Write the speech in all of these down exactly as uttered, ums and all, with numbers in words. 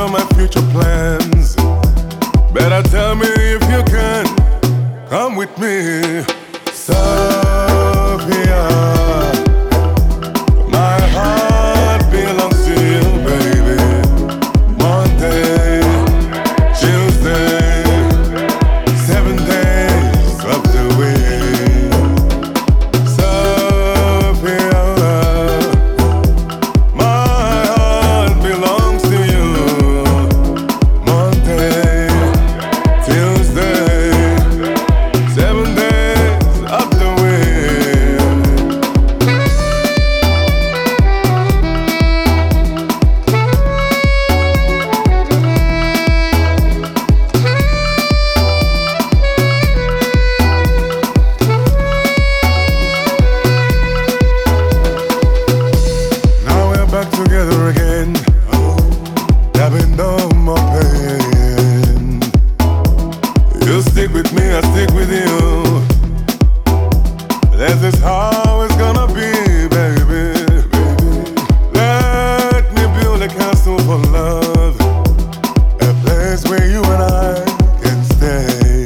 my future plans. Better tell me if you can come with me, Sophia. My heart belongs to you, baby. Monday, Tuesday, seven days of the week. Sophia, my heart belongs to you. Monday, Tuesday, seven days of the week. Now we're back together again. Having no more pain. You stick with me, I stick with you. This is how it's gonna be, baby. Let me build a castle for love, a place where you and I can stay.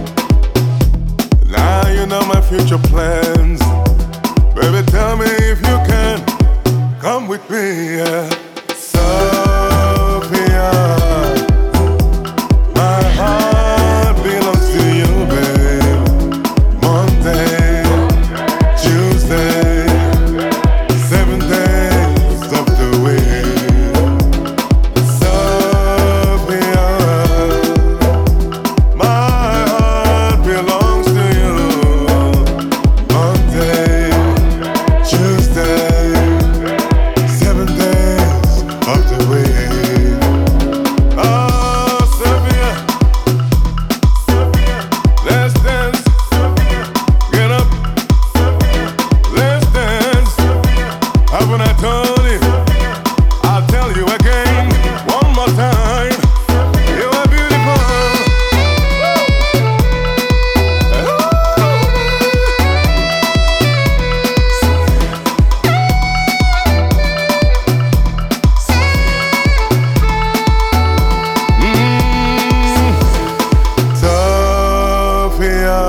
Now you know my future plans. Baby, tell me if you can come with me, yeah. Sophia, my heart belongs to you, babe. Monday, Tuesday, seven days of the week. Sophia, my heart belongs to you. Monday, Tuesday, seven days of the week. Oh, Sophia, Sophia, let's dance. Sophia, get up. Sophia, let's dance. Sophia, haven't I told you? I'll tell you again, one more time. You are beautiful. Sophia,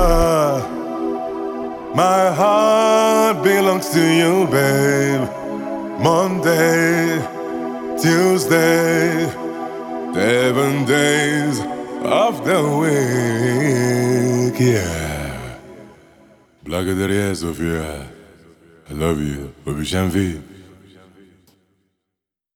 my heart belongs to you, babe. Monday, Tuesday, seven days of the week, yeah. Благодаря, София. I love you. Обещам ви.